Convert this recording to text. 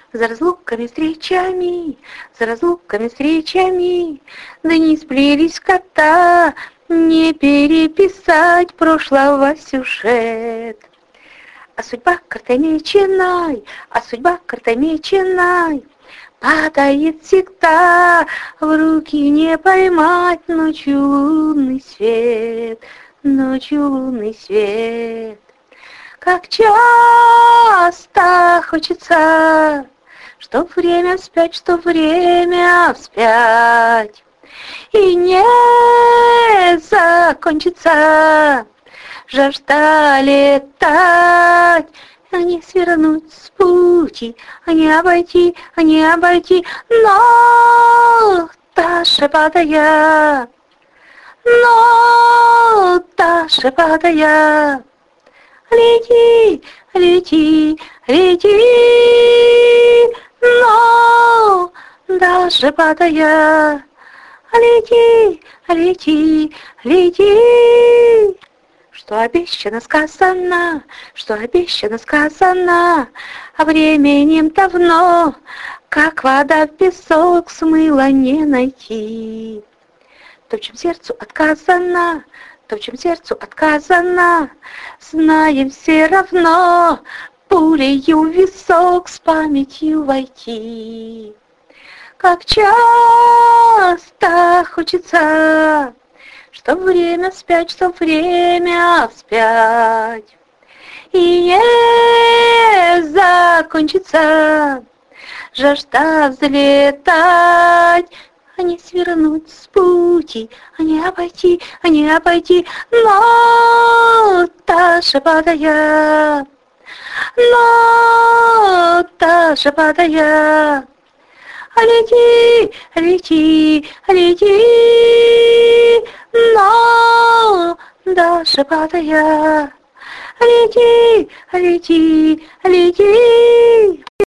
За разлуками встречами, за разлуками встречами, да не сплелись кота, не переписать прошлого сюжет. А судьба картомеченной, а судьба картомеченной падает всегда, в руки не поймать ночью лунный свет, ночью лунный свет. Как часто хочется, чтоб время вспять, чтоб время вспять, и не закончится жажда летать, а не свернуть с пути, а не обойти, но та шепотая, но та шепотая. Лети, лети, лети, но даже падая, лети, лети, лети. Что обещано сказано, а временем давно, как вода в песок смыла не найти. То, в чем сердцу отказано, знаем все равно, пулею в висок с памятью войти. Как часто хочется, чтоб время вспять, и не закончится жажда взлетать, а не свернуть с пути, а не обойти, но та шепотая, лети, лети, лети, но да шепотая, лети, лети, лети.